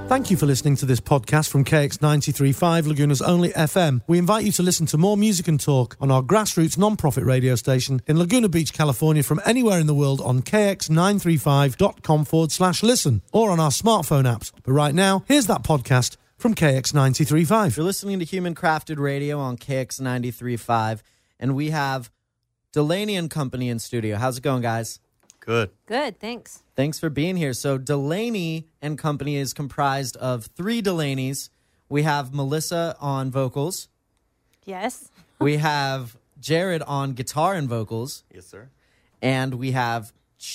Thank you for listening to this podcast from KX93.5, Laguna's only FM. We invite you to listen to more music and talk on our grassroots non-profit radio station in Laguna Beach, California, from anywhere in the world on kx935.com/listen or on our smartphone apps. But right now, here's that podcast from KX93.5. You're listening to Human Crafted Radio on KX93.5, and we have Delaney and Company in studio. How's it going, guys? Good. Good, thanks. Thanks for being here. So Delaney and Company is comprised of 3 Delaneys. We have Melissa on vocals. Yes. We have Jared on guitar and vocals. Yes, sir. And we have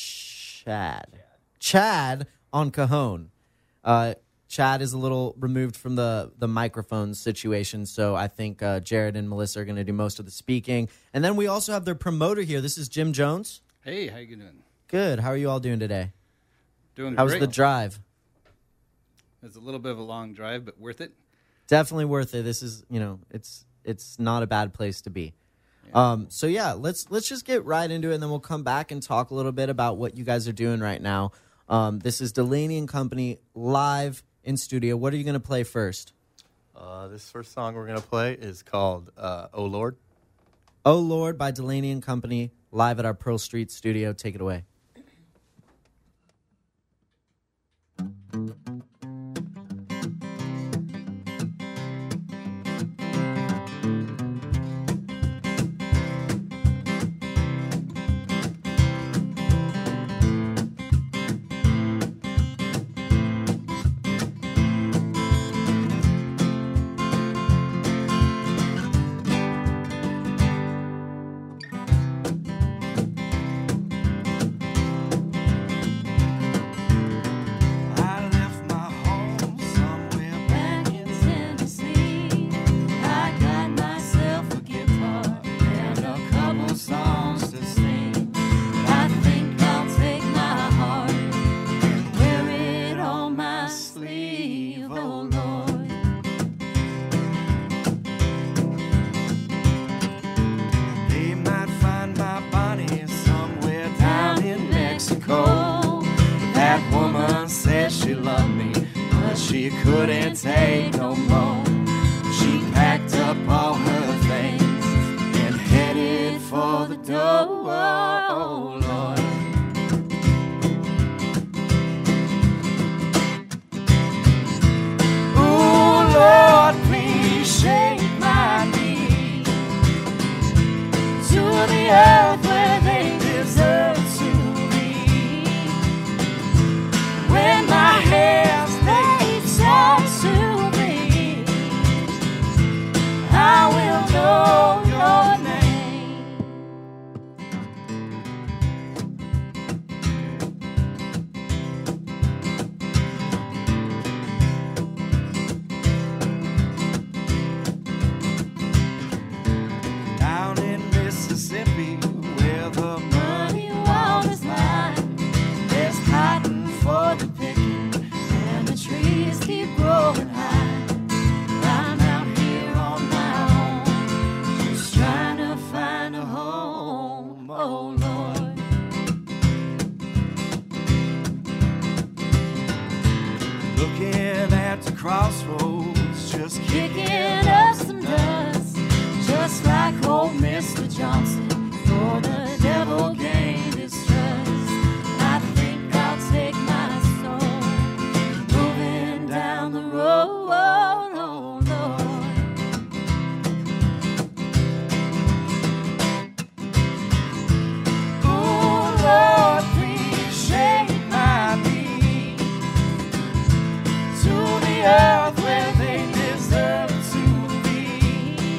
Chad on cajon. Chad is a little removed from the microphone situation, so I think Jared and Melissa are going to do most of the speaking. And then we also have their promoter here. This is Jim Jones. Hey, how you doing? Good. How are you all doing today? Doing How was great. the drive? It's a little bit of a long drive, but worth it. Definitely worth it. This is, it's not a bad place to be. Yeah. So yeah, let's just get right into it, and then we'll come back and talk a little bit about what you guys are doing right now. This is Delaney and Company live in studio. What are you going to play first? This first song we're going to play is called Oh Lord. Oh Lord by Delaney and Company live at our Pearl Street studio. Take it away. Couldn't take no more. She packed up all her things and headed for the door. Oh Lord, oh Lord, please shake my knees to the earth where they deserve to be. When my hands to me, I will know your name. Down in Mississippi, where the money wall is lying, there's cotton for the picking, and the trees keep growing high. I'm out here on my own, just trying to find a home, oh Lord. Looking at the crossroads, just kicking up some dust, just like old Mr. Johnson, for the devil gained his trust. I think I'll take my soul, moving down the road, oh Lord. Oh Lord, please shake my knees to the earth where they deserve to be.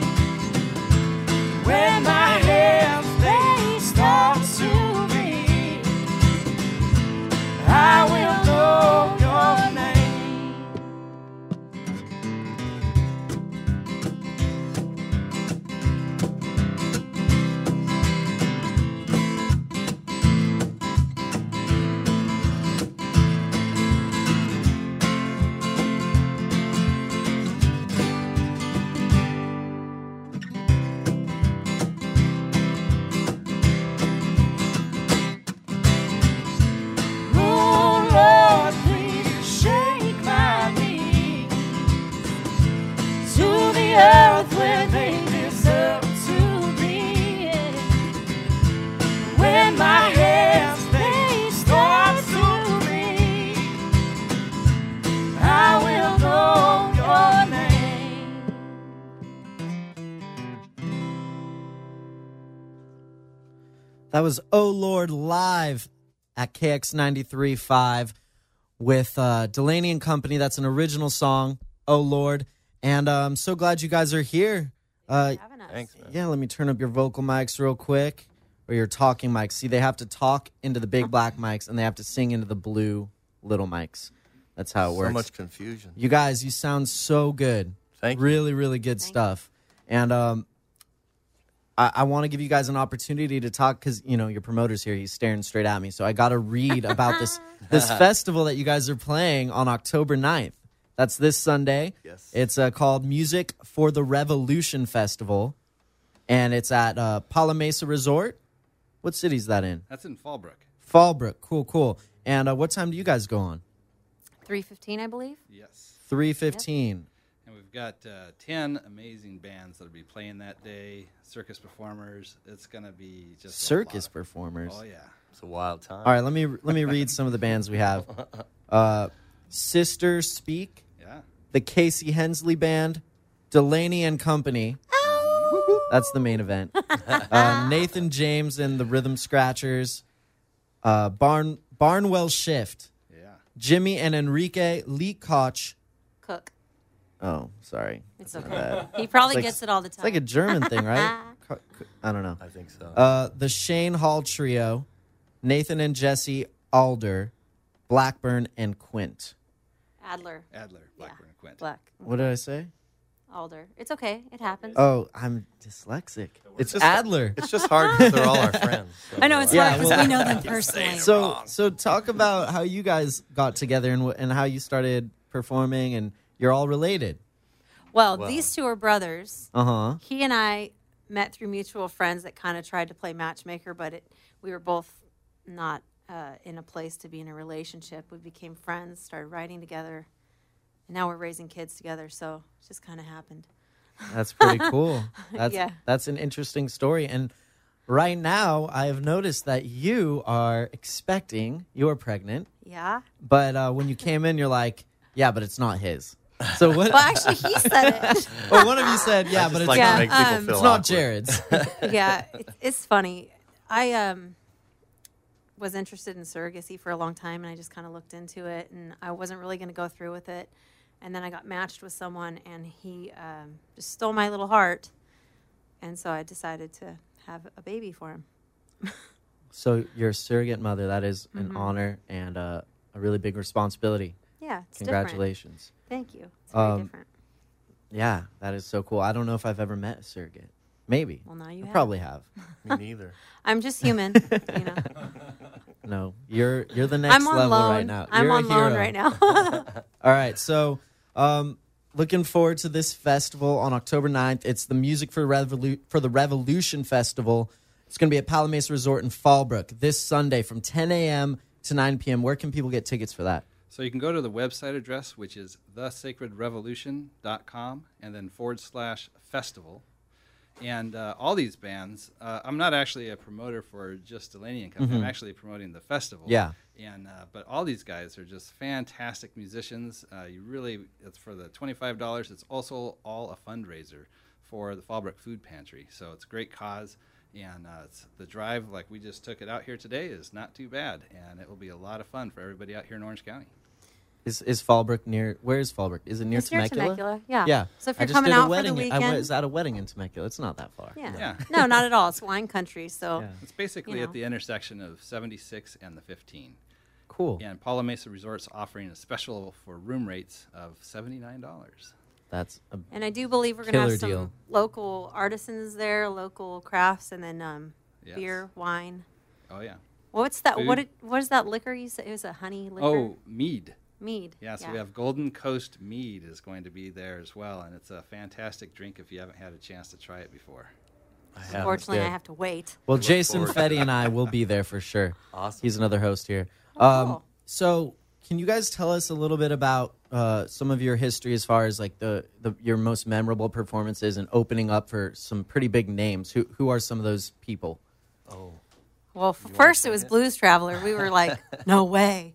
That was Oh Lord live at KX 93.5 with Delaney and Company. That's an original song, Oh Lord. And I'm so glad you guys are here. Having us. Thanks, man. Yeah, let me turn up your vocal mics real quick. Or your talking mics. See, they have to talk into the big black mics, and they have to sing into the blue little mics. That's how it works. So much confusion. You guys, you sound so good. Thank you. Really, really good stuff. And I want to give you guys an opportunity to talk because, you know, your promoter's here. He's staring straight at me. So I got to read about this festival that you guys are playing on October 9th. That's this Sunday. Yes. It's called Music for the Revolution Festival. And it's at Palamesa Resort. What city is that in? That's in Fallbrook. Fallbrook. Cool, cool. And what time do you guys go on? 3:15, I believe. Yes. 3:15. And we've got 10 amazing bands that'll be playing that day. Circus performers. It's going to be just Circus performers. Oh, yeah. It's a wild time. All right, let me read some of the bands we have. Sister Speak, Yeah. the Casey Hensley Band, Delaney and Company. That's the main event. Nathan James and the Rhythm Scratchers. Barnwell Shift. Yeah. Jimmy and Enrique Lee Koch. Cook. Oh, sorry. It's Not okay. bad. He probably It's like- gets it all the time. It's like a German thing, right? I don't know. I think so. The Shane Hall Trio, Nathan and Jesse Alder, Blackburn and Quint. Adler. Adler, Blackburn, and Quint. Black. What did I say? Alder. It's okay. It happens. Oh, I'm dyslexic. It's just- Adler. It's just hard because they're all our friends. So I know it's Yeah, hard because well- we know them personally. So talk about how you guys got together and how you started performing, and you're all related. Well, Wow. these two are brothers. Uh-huh. He and I met through mutual friends that kind of tried to play matchmaker, but we were both not in a place to be in a relationship. We became friends, started writing together, and now we're raising kids together. So it just kind of happened. That's pretty cool. Yeah. That's an interesting story. And right now, I have noticed that you are expecting, you're pregnant, Yeah. but when you came in, you're like, yeah, but it's not his. So what? Well, actually, he said it. Or one of you said, yeah, I but just it's like Yeah, to make people it's feel it's not awkward. Jared's. Yeah, it's funny. I was interested in surrogacy for a long time, and I just kind of looked into it, and I wasn't really going to go through with it. And then I got matched with someone, and he just stole my little heart, and so I decided to have a baby for him. So you're a surrogate mother. That is an Mm-hmm. honor and a really big responsibility. Yeah, it's Congratulations. different. Thank you. It's very different. Yeah, that is so cool. I don't know if I've ever met a surrogate. Maybe. Well, now you I have. probably have. Me neither. I'm just human, you know. No, you're the next I'm on level loan. right now. I'm You're a on loan hero. right now. All right, so looking forward to this festival on October 9th. It's the Music for the Revolution Festival. It's going to be at Palamesa Resort in Fallbrook this Sunday from 10 a.m. to 9 p.m. Where can people get tickets for that? So you can go to the website address, which is thesacredrevolution.com, and then /festival. And all these bands, I'm not actually a promoter for just Delaney and Company. I'm actually promoting the festival. Yeah. And but all these guys are just fantastic musicians. It's for the $25. It's also all a fundraiser for the Fallbrook Food Pantry. So it's a great cause. And the drive, like we just took it out here today, is not too bad. And it will be a lot of fun for everybody out here in Orange County. Is Fallbrook near? Where is Fallbrook? Is it near It's near Temecula? Temecula, yeah. Yeah. So if I you're just coming did a out for the wedding. I weekend- was at a wedding in Temecula. It's not that far. Yeah. Yeah. No, not at all. It's wine country, so Yeah. It's basically You at know. the intersection of 76 and the 15. Cool. And Palamesa Resort's offering a special for room rates of $79. That's a and I do believe we're going to Killer have some deal. local artisans there, local crafts, and then Yes. beer, wine. Oh, yeah. What's that? Food. What is that liquor you said? It was a honey liquor. Oh, mead. Mead. Yeah, so we have Golden Coast Mead is going to be there as well, and it's a fantastic drink if you haven't had a chance to try it before. I have. Unfortunately, I good. have to wait. Well, look Jason forward to Fetty and I will be there for sure. Awesome. He's another host here. Oh, cool. So, can you guys tell us a little bit about some of your history as far as like your most memorable performances and opening up for some pretty big names? Who are some of those people? Oh, Well, first it was Blues Traveler. We were like, no way.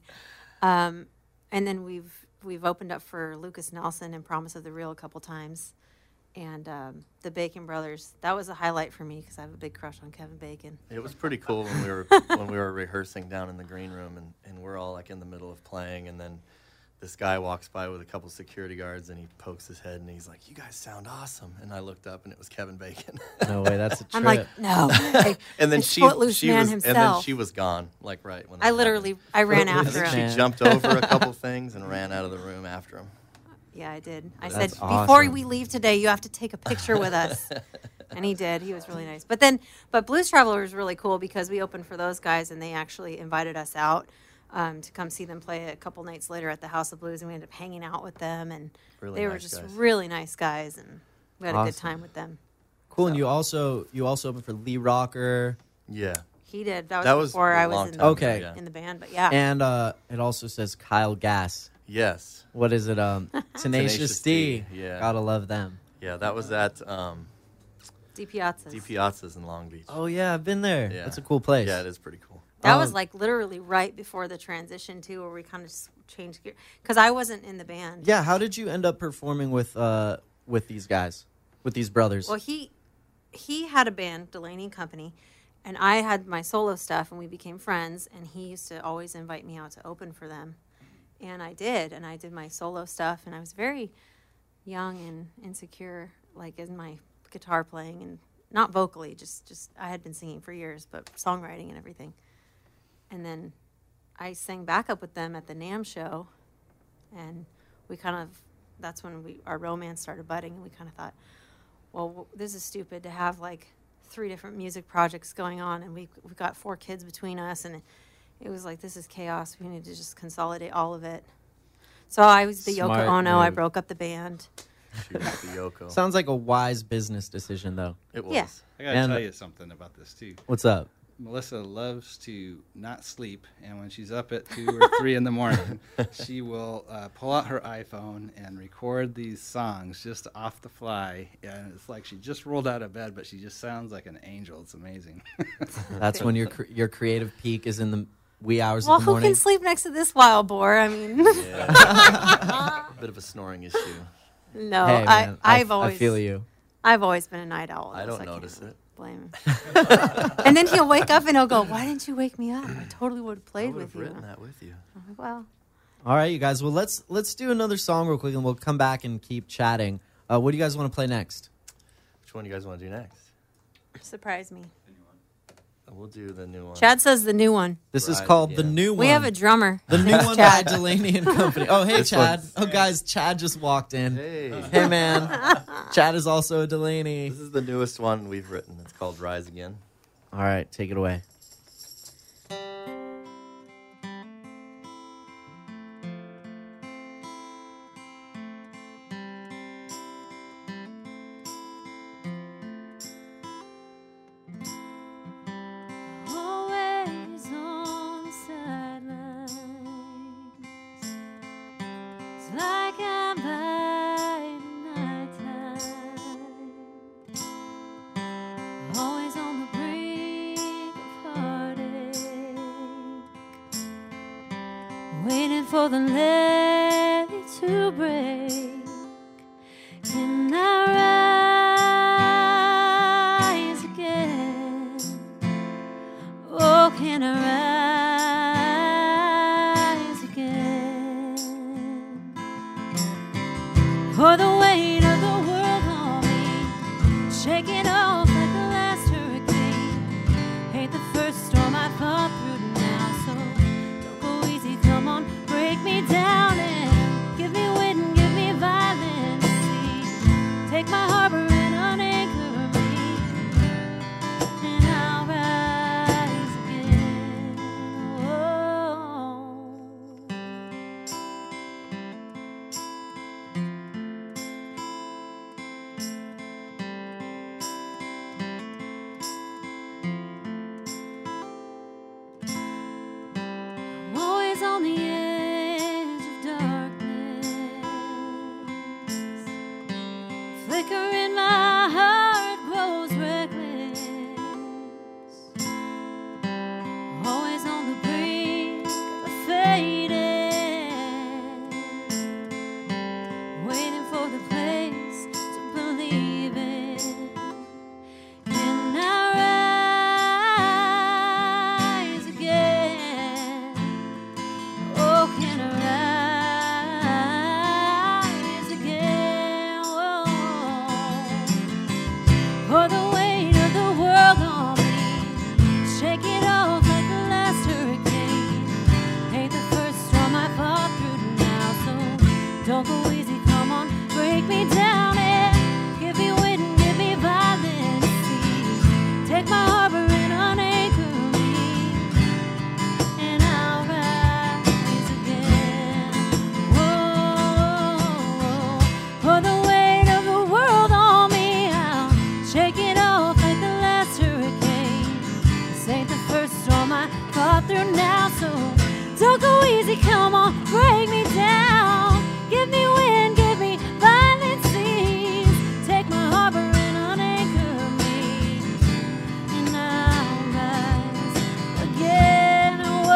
And then we've opened up for Lucas Nelson and Promise of the Real a couple times. And the Bacon Brothers, that was a highlight for me because I have a big crush on Kevin Bacon. It was pretty cool when we were rehearsing down in the green room, and we're all like in the middle of playing, and then this guy walks by with a couple security guards, and he pokes his head, and he's like, "You guys sound awesome!" And I looked up, and it was Kevin Bacon. No way, that's a trip. I'm like, no. And then It's she Footloose Man was himself. and then she was gone, like right when that I literally, happened. I ran Footloose after I him. think Man. she jumped over a couple things and ran out of the room after him. Yeah, I did. I That's said, awesome. before we leave today, you have to take a picture with us. And he did. He was really nice. But Blues Traveler was really cool because we opened for those guys, and they actually invited us out to come see them play a couple nights later at the House of Blues, and we ended up hanging out with them, and Really they were nice just guys. really nice guys, and we had a good Awesome. time with them. Cool, and you also opened for Lee Rocker, Yeah. He did. That was That was before a I long was in, time ago, Okay. yeah. in the band, but yeah. and it also says Kyle Gass. Yes. What is it? Tenacious Tenacious D. D, yeah. Gotta love them. Yeah, that was at D Piazzas. D Piazzas in Long Beach. Oh yeah, I've been there. Yeah. That's a cool place. Yeah, it is pretty cool. That was Um, like literally right before the transition too, where we kind of changed gear because I wasn't in the band. Yeah, how did you end up performing with these guys, with these brothers? Well, he had a band, Delaney and Company, and I had my solo stuff, and we became friends. And he used to always invite me out to open for them, and I did my solo stuff, and I was very young and insecure, like in my guitar playing, and not vocally, just I had been singing for years, but songwriting and everything. And then I sang backup with them at the NAMM show, and we kind of, that's when our romance started budding, and we kind of thought, well, this is stupid to have like 3 different music projects going on, and we've got 4 kids between us, and it was like, this is chaos. We need to just consolidate all of it. So I was the Smart Yoko Ono. I move. broke up the band. She was the Yoko. Sounds like a wise business decision, though. It was. Yeah. I gotta And- tell you something about this too. What's up? Melissa loves to not sleep, and when she's up at 2 or 3 in the morning, she will pull out her iPhone and record these songs just off the fly. And it's like she just rolled out of bed, but she just sounds like an angel. It's amazing. That's when your creative peak is in the wee hours Well, of the who morning. can sleep next to this wild boar? I mean, Yeah. A bit of a snoring issue. no, Hey, man, I've I always, feel you. I've always been a night owl. I so don't can't notice it. Blame him. And then he'll wake up and he'll go, "Why didn't you wake me up? I totally would have I played would with have you." written that with you. I'm like, well, All right, you guys. Well, let's do another song real quick, and we'll come back and keep chatting. What do you guys want to play next? Which one do you guys want to do next? surprise me. We'll do the new one. Chad says the new one. This is Right, called The yeah. New One. We have a drummer. The New One by Delaney and Company. Oh, hey, This Chad. one's- Oh, guys, Chad just walked in. Hey. Hey, man. Chad is also a Delaney. This is the newest one we've written. It's called Rise Again. All right, take it away. Always on the sidelines. It's like I'm by the nighttime. Always on the brink of heartache. Waiting for the levee to break. Can I rise again? Oh, can I rise again? For the weight of the world on me, shaking off like the last hurricane. Ain't the first storm I fought through now, so don't go easy, come on, break me down and give me wind and give me violence. See, take my harbor and unanchor me, and I'll rise again. Oh. easy, come on, break me down. Give me wind, give me violent seas. Take my harbor and unanchor me. And I'll rise again. Whoa.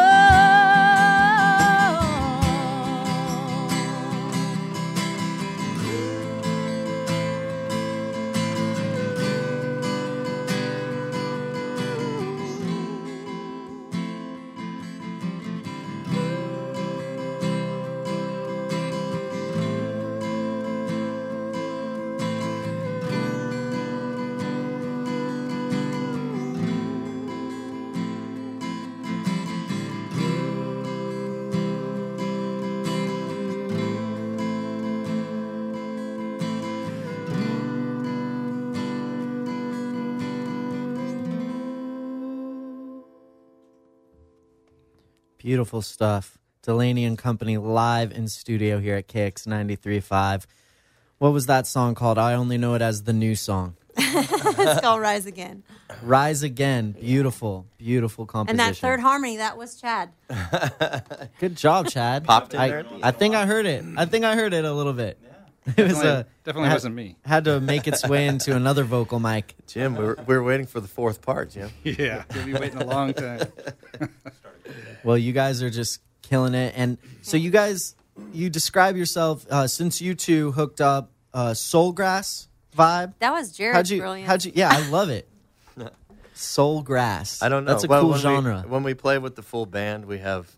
Beautiful stuff. Delaney and Company live in studio here at KX 93.5. What was that song called? I only know it as the new song. It's called Rise Again. Rise Again. Beautiful, beautiful composition. And that third harmony, that was Chad. Good job, Chad. Popped in there. I think I heard it. I think I heard it a little bit. It was Definitely wasn't me. Had to make its way into another vocal mic. Jim, we were waiting for the fourth part, Jim. Yeah, you'll be waiting a long time. Well, you guys are just killing it. And so you guys, you describe yourself, since you two hooked up, Soulgrass vibe. That was Jared's brilliant. Yeah, I love it. Soulgrass. I don't know. That's a Well, cool when genre. when we play with the full band, we have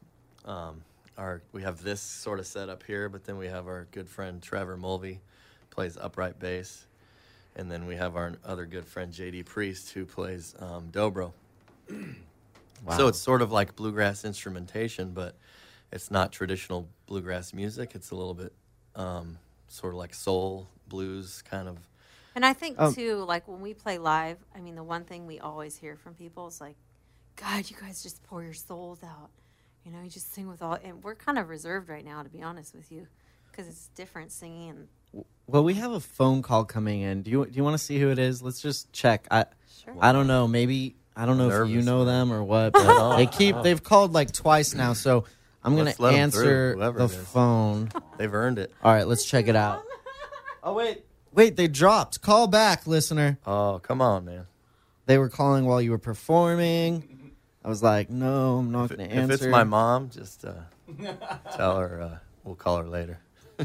this sort of setup here, but then we have our good friend Trevor Mulvey plays upright bass, and then we have our other good friend JD Priest who plays dobro. Wow. So it's sort of like bluegrass instrumentation, but it's not traditional bluegrass music. It's a little bit sort of like soul, blues kind of. And I think, too, like when we play live, I mean, the one thing we always hear from people is like, God, you guys just pour your souls out. You know, you just sing with all. And we're kind of reserved right now, to be honest with you, because it's different singing. And Well, we have a phone call coming in. Do you want to see who it is? Let's just check. Sure. I don't know. Maybe I don't know if you Nervous, know man. them or what. But they've called like twice now, so I'm gonna Let's let 'em answer through, whoever the it is. phone. They've earned it. All right, let's check it out. Oh wait, they dropped. Call back, listener. Oh, come on, man. They were calling while you were performing. I was like, no, I'm not If, going to if answer. it's my mom, just tell her we'll call her later.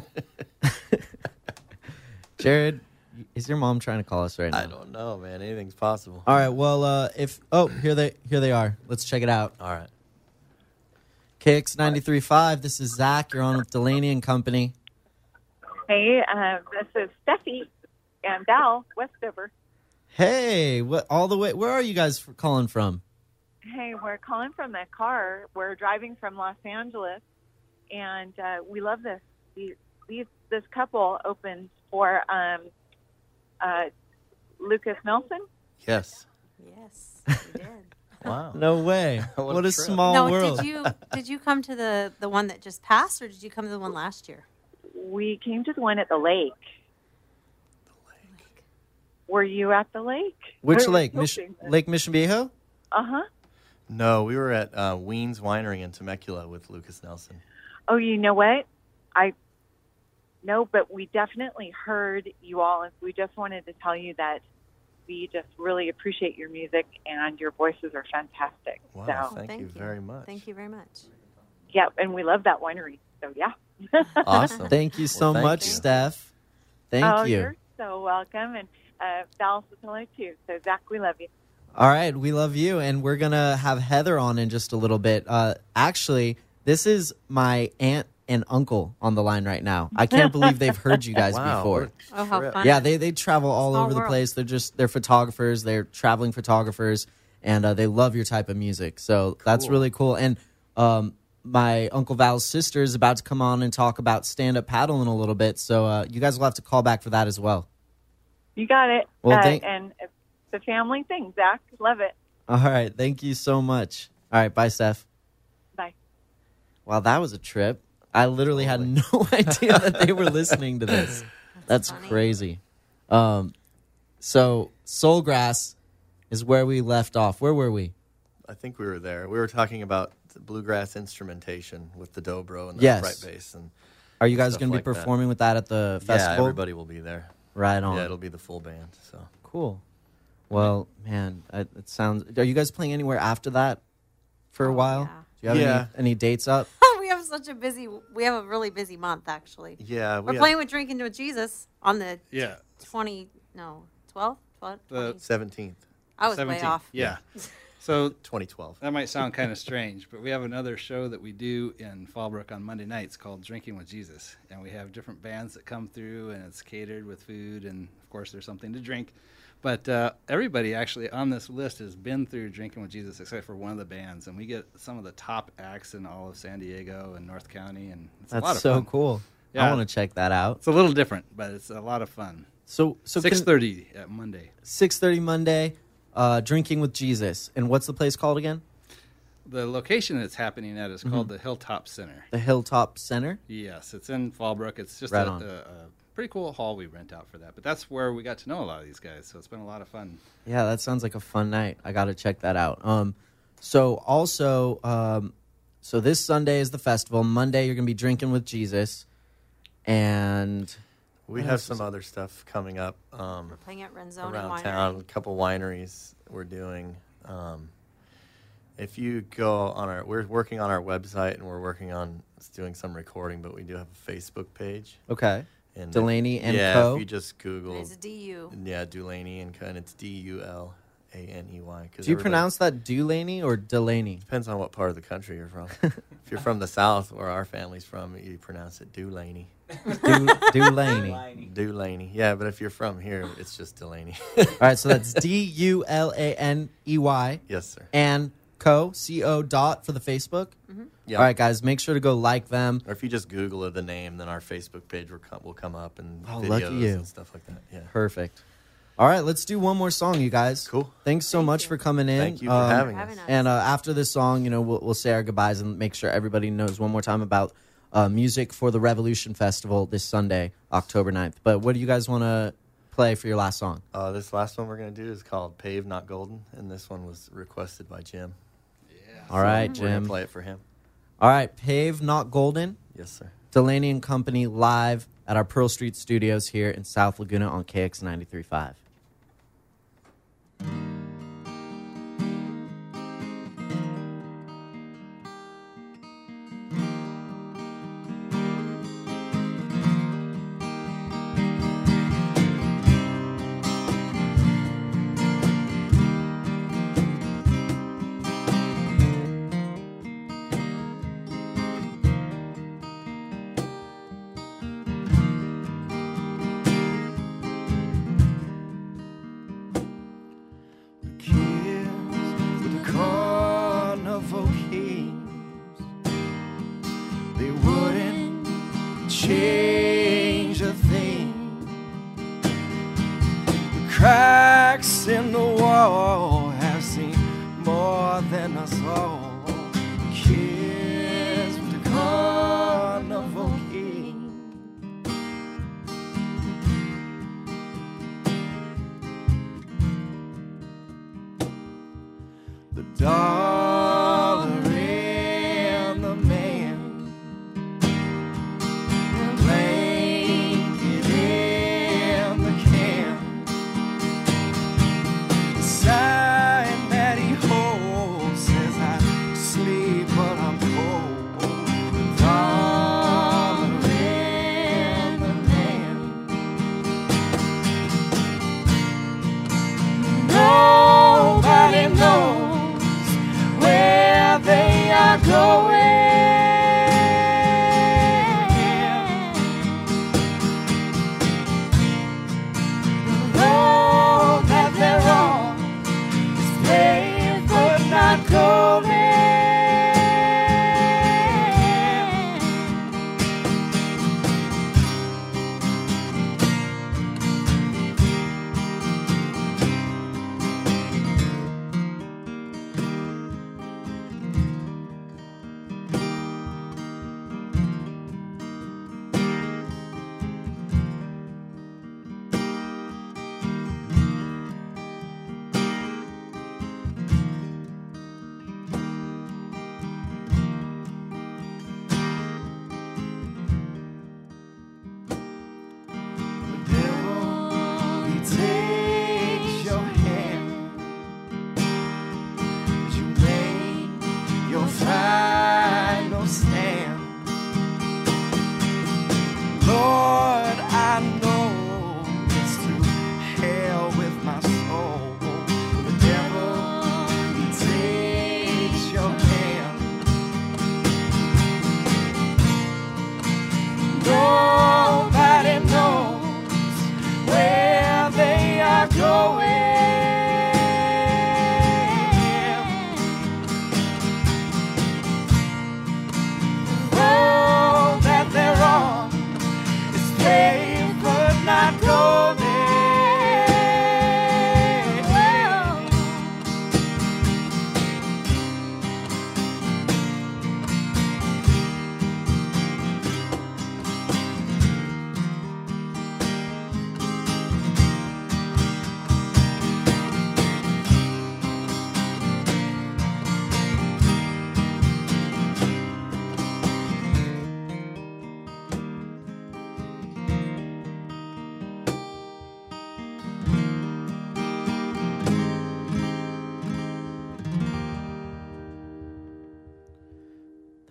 Jared, is your mom trying to call us right now? I don't know, man. Anything's possible. All right, well, here they are. Let's check it out. All right. KX 93.5. This is Zach. You're on with Delaney and Company. Hey, this is Steffi and Val Westover. Hey, what all the way? Where are you guys calling from? Hey, we're calling from the car. We're driving from Los Angeles, and we love this. This couple opened for Lucas Nelson. Yes. yes, we did. Wow. No way. What What a a trip. small No, world. did you come to the one that just passed, or did you come to the one last year? We came to the one at the lake. Were you at the lake? Which Or lake? something. Lake Mission Viejo? Uh-huh. No, we were at Ween's Winery in Temecula with Lucas Nelson. Oh, you know what? No, but we definitely heard you all, and we just wanted to tell you that we just really appreciate your music, and your voices are fantastic. Wow, So, thank you very much. Thank you very much. yeah, and we love that winery. So, yeah. Awesome. Thank you so Well, thank much, you. Steph. Thank Oh, you. you're so welcome, and Val Sotelo too. So, Zach, we love you. All right, we love you, and we're gonna have Heather on in just a little bit. Actually, this is my aunt and uncle on the line right now. I can't believe they've heard you guys Wow, before. what a Oh, how trip. fun. Yeah, they travel all Small over the world. place. They're photographers. They're traveling photographers, and they love your type of music. So that's really cool. And my Uncle Val's sister is about to come on and talk about stand-up paddle in a little bit. So you guys will have to call back for that as well. You got it. Well, and it's a family thing, Zach. Love it. All right, thank you so much. All right, bye, Steph. Bye. Wow, that was a trip. I literally had no idea that they were listening to this. That's funny. crazy. So Soulgrass is where we left off. Where were we? I think we were there. We were talking about bluegrass instrumentation with the dobro and the Yes. upright bass. And Are you guys stuff going to be like that. performing with that at the yeah, festival? everybody will be there. Right on. Yeah, it'll be the full band. So Cool. Well, man, it sounds. Are you guys playing anywhere after that for a while? yeah. Do you have Yeah. any dates up? We have we have a really busy month, actually. yeah, We're playing with Drinking with Jesus on the Yeah. 12th? The 17th, I was way 17th. off. Yeah. So 2012. that might sound kind of strange, but we have another show that we do in Fallbrook on Monday nights called Drinking with Jesus. And we have different bands that come through, and it's catered with food, and of course there's something to drink. But everybody actually on this list has been through Drinking with Jesus except for one of the bands. And we get some of the top acts in all of San Diego and North County, and it's a lot That's of so fun. cool. Yeah. I want to check that out. It's a little different, but it's a lot of fun. So 6:30 at Monday. 6:30 Monday, Drinking with Jesus. And what's the place called again? The location it's happening at is called the Hilltop Center. The Hilltop Center? Yes, it's in Fallbrook. It's just Right a on. pretty cool hall we rent out for that. But that's where we got to know a lot of these guys, so it's been a lot of fun. Yeah, that sounds like a fun night. I got to check that out. So also, so this Sunday is the festival. Monday, you're going to be Drinking with Jesus. And We have some other stuff coming up We're playing at Renzone and around Winery. town. A couple wineries we're doing. If you go on we're working on our website and we're working on doing some recording, but we do have a Facebook page. okay, And Delaney and yeah, Co. if you just Google, It's a DU. yeah, Dulaney and Co, and it's Dulaney. Do you pronounce that Dulaney or Delaney? Depends on what part of the country you're from. If you're from the South, where our family's from, you pronounce it Dulaney. Dulaney. Dulaney. Yeah, but if you're from here, it's just Delaney. All right, so that's Dulaney Yes, sir. and Co. Co. dot for the Facebook. Yeah. All right, guys, make sure to go like them. Or if you just Google the name, then our Facebook page will come up and Oh, videos lucky you. and stuff like that. Yeah. Perfect. All right, let's do one more song, you guys. Cool. Thanks so much for coming in. Thank you for having us. Having us. And after this song, we'll say our goodbyes and make sure everybody knows one more time about music for the Revolution Festival this Sunday, October 9th. But what do you guys want to play for your last song? This last one we're going to do is called Paved Not Golden, and this one was requested by Jim. All right, We're going Jim. to play it for him. All right, Pave Not Golden, Yes, sir. Delaney and Company live at our Pearl Street Studios here in South Laguna on KX 93.5. Kids with the carnival kings, they wouldn't change a thing. The cracks in the wall have seen more than us all. Kids with the carnival kings. The dollar and the man, the blanket and the can, the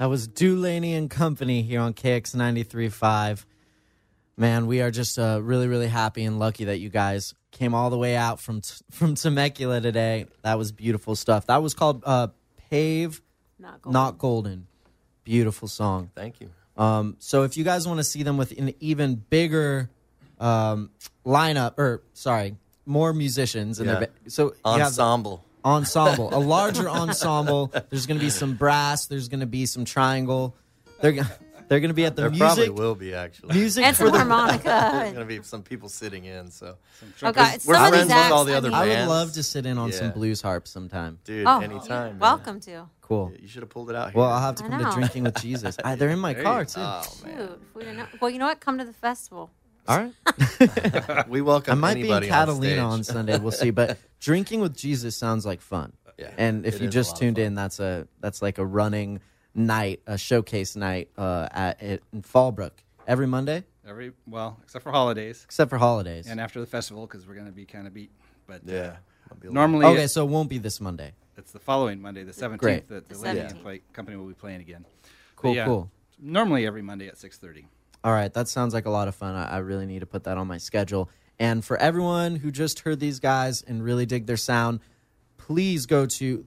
That was Dulaney and Company here on KX 93.5. Man, we are just really, really happy and lucky that you guys came all the way out from Temecula today. That was beautiful stuff. That was called Pave Not Golden. Beautiful song. Thank you. So if you guys want to see them with an even bigger lineup, more musicians in their so ensemble. A larger ensemble. There's going to be some brass. There's going to be some triangle. They're going to be at the There music. probably will be, actually. Music And for some the harmonica. There's going to be some people sitting in, so. Oh, God. We're Some of friends these with acts, all the other I would bands. love to sit in on some Yeah. blues harp sometime. Dude, Oh, anytime. man. welcome to. Cool. You should have pulled it out here. Well, I'll have to I come to know. Drinking with Jesus. They're in my There car, you too. Oh, man. Shoot, if we didn't know. Well, you know what? Come to the festival. All right. We welcome I might be in anybody Catalina on stage. Sunday. We'll see. But Drinking with Jesus sounds like fun. Yeah, And if it you is a just lot of tuned fun. in, that's like a running night, a showcase night in Fallbrook every Monday, Except for holidays except for holidays. and after the festival because we're going to be kind of beat. But Yeah. I'll be a little- normally Okay, so it won't be this Monday. it's the following Monday, the 17th, Great. that the The Lady 17th. Company will be playing again. But Cool, yeah, cool. Normally every Monday at 6:30. All right, that sounds like a lot of fun. I really need to put that on my schedule. And for everyone who just heard these guys and really dig their sound, please go to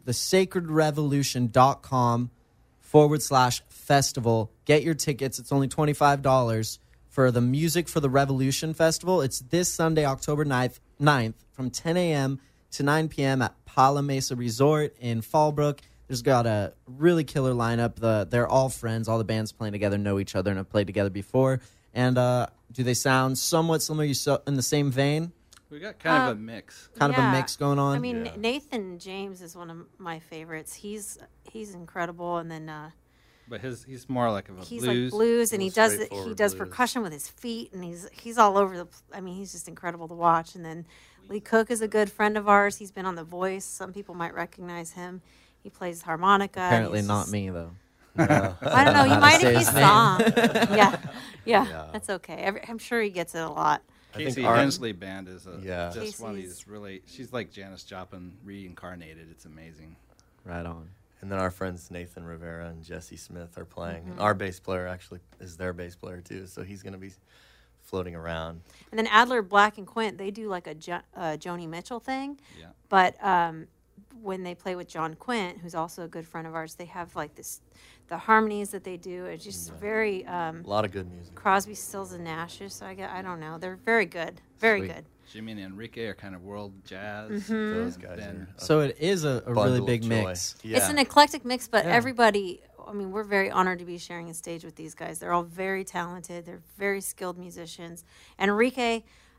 thesacredrevolution.com/festival. Get your tickets. It's only $25 for the Music for the Revolution Festival. It's this Sunday, October 9th from 10 a.m. to 9 p.m. at Pala Mesa Resort in Fallbrook. There's got a really killer lineup. They're all friends. All the bands playing together know each other and have played together before. And do they sound somewhat similar? In the same vein? We got kind of a mix. Kind of a Yeah. mix going on? I mean, Yeah. Nathan James is one of my favorites. He's incredible, and then But he's more like of a he's blues. like blues, and he Little does straightforward does blues. percussion with his feet, and he's all over the. I mean, he's just incredible to watch. And then Lee Cook is a good friend of ours. He's been on The Voice. Some people might recognize him. He plays harmonica. and Apparently he's not just- me, though. I don't know. You How to might say if you his name. saw him. Yeah, Yeah. that's okay. I'm sure he gets it a lot. I think Casey our- Hensley Band is Yeah. just one of Casey's- these really. She's like Janis Joplin reincarnated. It's amazing. Right on. And then our friends Nathan Rivera and Jesse Smith are playing. Mm-hmm. And our bass player actually is their bass player, too. So he's going to be floating around. And then Adler, Black, and Quint, they do like a Joni Mitchell thing. Yeah. But when they play with John Quint, who's also a good friend of ours, they have like the harmonies that they do. It's just very A lot of good music. Crosby, Stills, and Nashes. So I don't know. They're very good. Very Sweet. good. Jimmy and Enrique are kind of world jazz. Mm-hmm. Those guys Then- are So it is a really bundle of big joy. mix. Yeah. It's an eclectic mix, but Yeah. everybody, I mean, we're very honored to be sharing a stage with these guys. They're all very talented. They're very skilled musicians. And Enrique,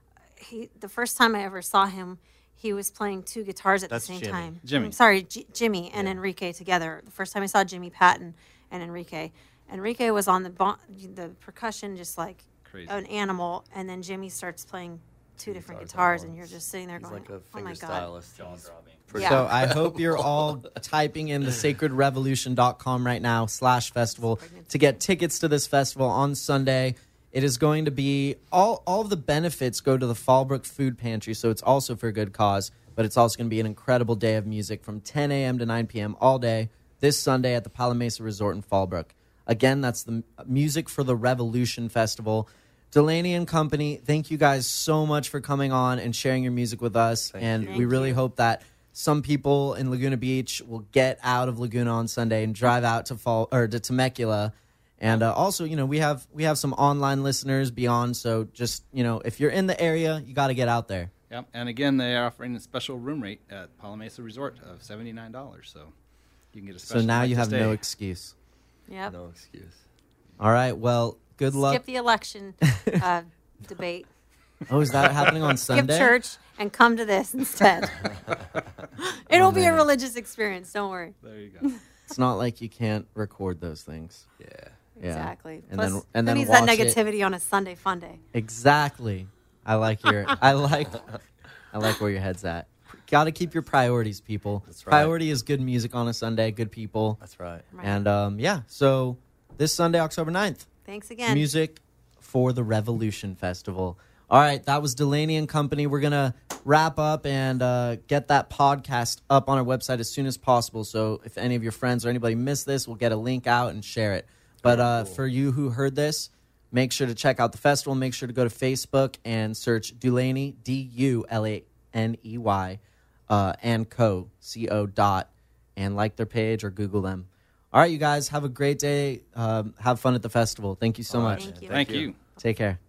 the first time I ever saw him, he was playing two guitars at That's the same Jimmy. time. Jimmy. I'm sorry, Jimmy and Enrique together. The first time I saw Jimmy Patton and Enrique was on the percussion just like Crazy. an animal, and then Jimmy starts playing two different guitars guitars, at and you're once. just sitting there He's going, like a "Oh finger my god!" stylist. He's pretty Yeah. So I hope you're all typing in thesacredrevolution.com right now /festival to get tickets to this festival on Sunday. It is going to be all of the benefits go to the Fallbrook Food Pantry, so it's also for a good cause, but it's also going to be an incredible day of music from 10 a.m. to 9 p.m. all day this Sunday at the Pala Mesa Resort in Fallbrook. Again, that's the Music for the Revolution Festival. Delaney and Company, thank you guys so much for coming on and sharing your music with us. Thank We you. really hope that some people in Laguna Beach will get out of Laguna on Sunday and drive out to Temecula. And also, we have some online listeners beyond. So just, if you're in the area, you got to get out there. Yep. And again, they are offering a special room rate at Pala Mesa Resort of $79. So you can get a special. So now night you to have stay. no excuse. Yep. No excuse. All right. Well, good luck. Skip the election debate. Oh, is that happening on Skip Sunday? church and come to this instead. It'll be a religious experience. Don't worry. There you go. It's not like you can't record those things. Yeah. Yeah. Exactly. And Plus, then who needs watch that it. negativity on a Sunday fun day? Exactly. I like where your head's at. Got to keep your priorities, people. That's right. Priority is good music on a Sunday, good people. That's right. Right. And so this Sunday, October 9th, Thanks again. Music for the Revolution Festival. All right, that was Delaney and Company. We're going to wrap up and get that podcast up on our website as soon as possible. So if any of your friends or anybody missed this, we'll get a link out and share it. But for you who heard this, make sure to check out the festival. Make sure to go to Facebook and search Dulaney, Dulaney, and co, C-O. And like their page or Google them. All right, you guys, have a great day. Have fun at the festival. Thank you so much. Thank you. Thank you. Take care.